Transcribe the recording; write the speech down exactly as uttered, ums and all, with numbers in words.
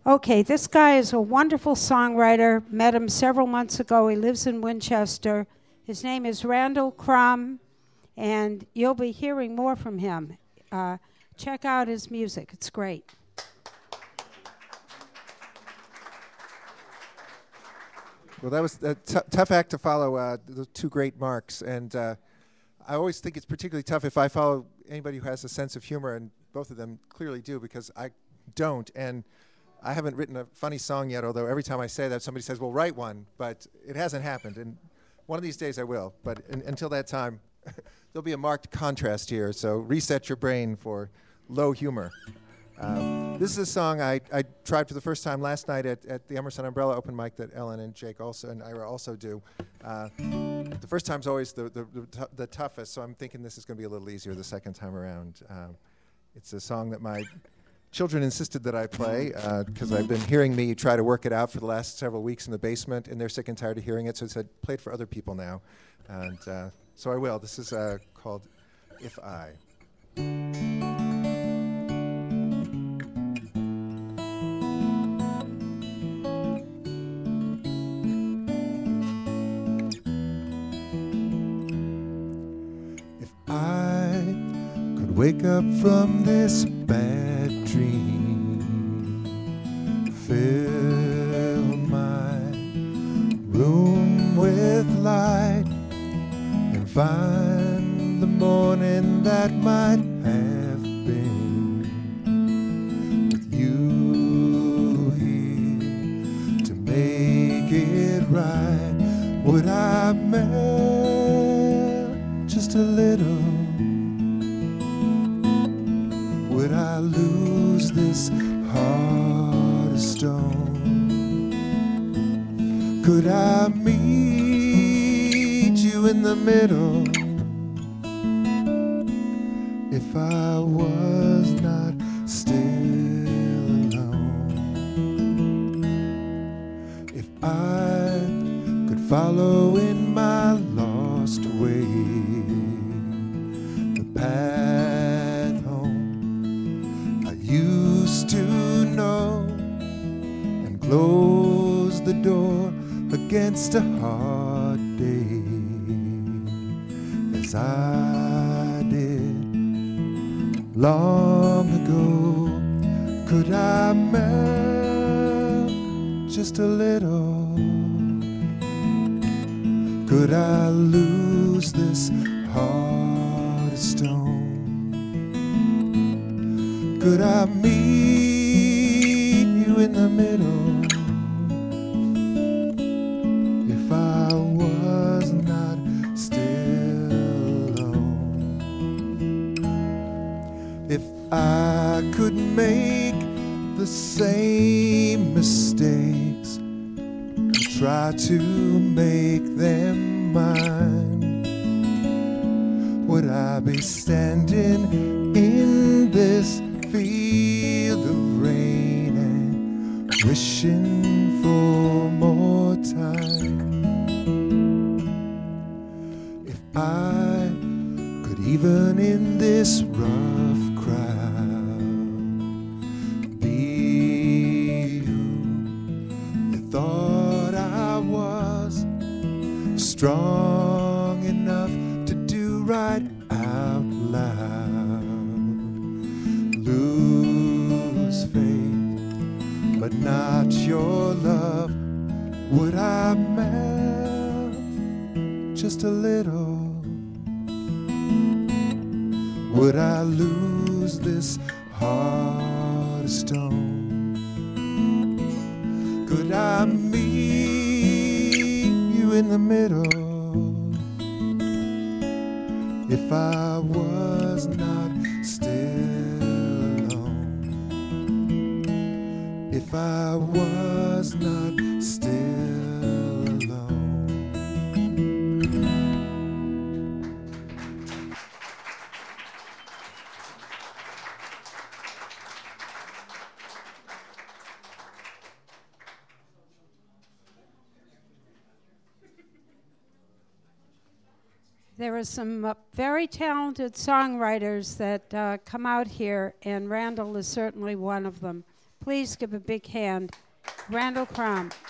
Okay, this guy is a wonderful songwriter. Met him several months ago. He lives in Winchester. His name is Randall Crum, and you'll be hearing more from him. Uh, check out his music. It's great. Well, that was a t- tough act to follow, uh, the two great Marks. And uh, I always think it's particularly tough if I follow anybody who has a sense of humor, and both of them clearly do, because I don't. And I haven't written a funny song yet, although every time I say that, somebody says, well, write one. But it hasn't happened. And one of these days I will. But in, until that time, there'll be a marked contrast here. So reset your brain for low humor. Um, this is a song I, I tried for the first time last night at, at the Emerson Umbrella open mic that Ellen and Jake also and Ira also do. Uh, the first time's always the, the, the, t- the toughest, so I'm thinking this is going to be a little easier the second time around. Um, it's a song that my children insisted that I play because uh, I've been hearing me try to work it out for the last several weeks in the basement, and they're sick and tired of hearing it, so I said, play it for other people now. And uh, so I will. This is uh, called If I. Wake up from this bad dream, fill my room with light, and find the morning that might have been with you here to make it right. Would I melt just a little? Would I lose this heart of stone? Could I meet you in the middle if I was not still alone? If I could follow in my lost way the path used to know, and close the door against a hard day, as I did long ago. Could I melt just a little? Could I lose this heart of stone? Could I meet you in the middle if I was not still alone? If I could make the same mistakes and try to make them mine, would I be standing in this field of rain and wishing for more time? If I could, even in this rough crowd, be who you thought I was, strong enough to do right out loud, lose faith, but not your love, would I melt just a little? Would I lose this heart of stone? Could I meet you in the middle if I was not still alone? If I was not still alone. There are some uh, very talented songwriters that uh, come out here, and Randall is certainly one of them. Please give a big hand. Randall Crum.